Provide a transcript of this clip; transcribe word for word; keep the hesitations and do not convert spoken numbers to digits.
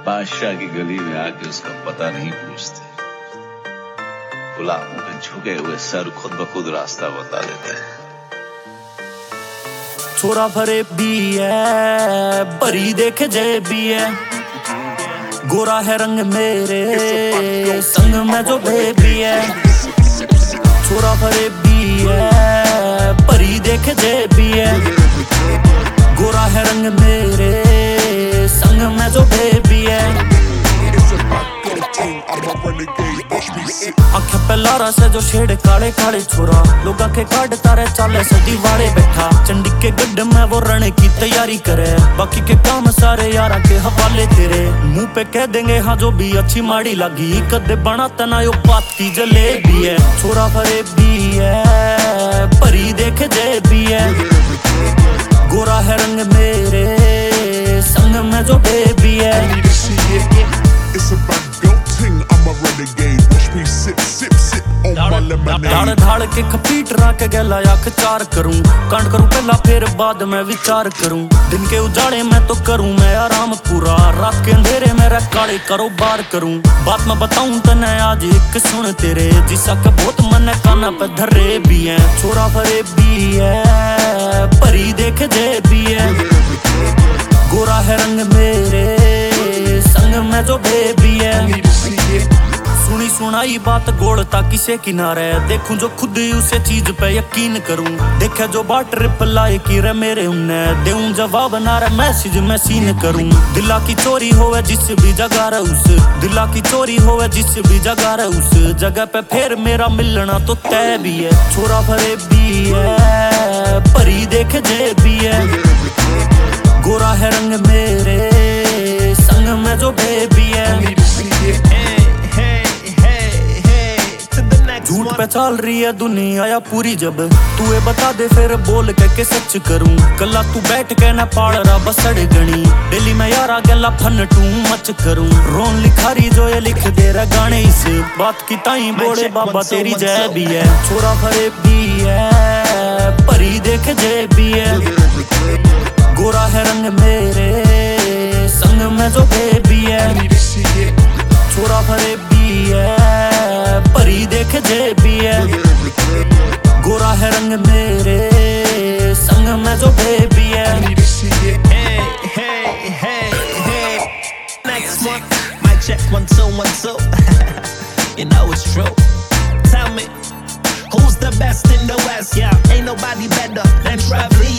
बादशाह की गली में आके उसका पता नहीं पूछते, गुलामों के झुके हुए सर खुद ब खुद रास्ता बता देते हैं। छोरा भरे भी है, भरी देखे जय भी है, गोरा है रंग मेरे संग में जो बेबी है। छोरा भरे भी है, भरी देखे जय भी है, गोरा है रंग मेरे संग में जो बेबी है। आँखें पे लारा से जो शेड काले काले छोरा, लोगा के काट तारे चाले से दीवारे बैठा, चंडी के गड्ढ में वो रण की तैयारी करे, बाकी के काम सारे यारा के हवाले तेरे। मुंह पे कह देंगे हाँ जो भी अच्छी माड़ी लगी, कदे बना तना यो पात की जलेबी है। छोरा भरे भी है, भरी देखे जय भी है, गोरा है रंग मेरे संग में जो बेबी है। धाड़ धाड़ के खपीट राके गला आँख चार करूं, कांड करूं पहला फिर बाद में विचार करूं। दिन के उजाड़े में तो करूं मैं आराम पूरा, रात के अंधेरे में रह काले कारोबार करूं। बात मैं बताऊं तने आज एक सुन तेरे, जिसा के बहुत मन काना पे धरे भी है। छोरा भरे भी है, भरी देखे जय भी है, गोरा है रंग मेरे संग में जो बेबी है। सुनी सुनाई बात गोड़ता किसे किनारे, देखूं जो खुद ही उसे चीज पे यकीन करूं। देखे जो बाट रिप्लाई की रे मेरे उन्हें, देऊं जवाब ना रे मैसेज मैं सीन करूं। दिला की चोरी होवे जिस भी जगह रे उस, दिला की चोरी होवे जिस भी जगह रे उस जगह पे फिर मेरा मिलना तो तय भी है। छोरा भरे भी है, भरी देखे जय भी है, गोरा है रंग मेरे संग में जो बेबी है। झूठ पे चल रही है दुनिया या पूरी, जब तू ये बता दे फिर बोल के, के सच करूं। कला तू बैठ के ना पाड़ रहा बसड़ गणी, डेली में यारा गला फन टू मच करूं। रोन लिखारी जो ये लिख दे रहा गाने, इस बात की ताई बोले बाबा तेरी जय भी है। छोरा भरे भी है, भरी देखे जय भी है, गोरा है रंग मेरे संग में जो बेबी है। छोरा भरे भी है, भरी देखे जय भी है, गोरा है रंग मेरे संग में जो बेबी है। Next one, mic check one two one two. You know it's true. Tell me, who's the best in the West? Yeah, ain't nobody better than Travis.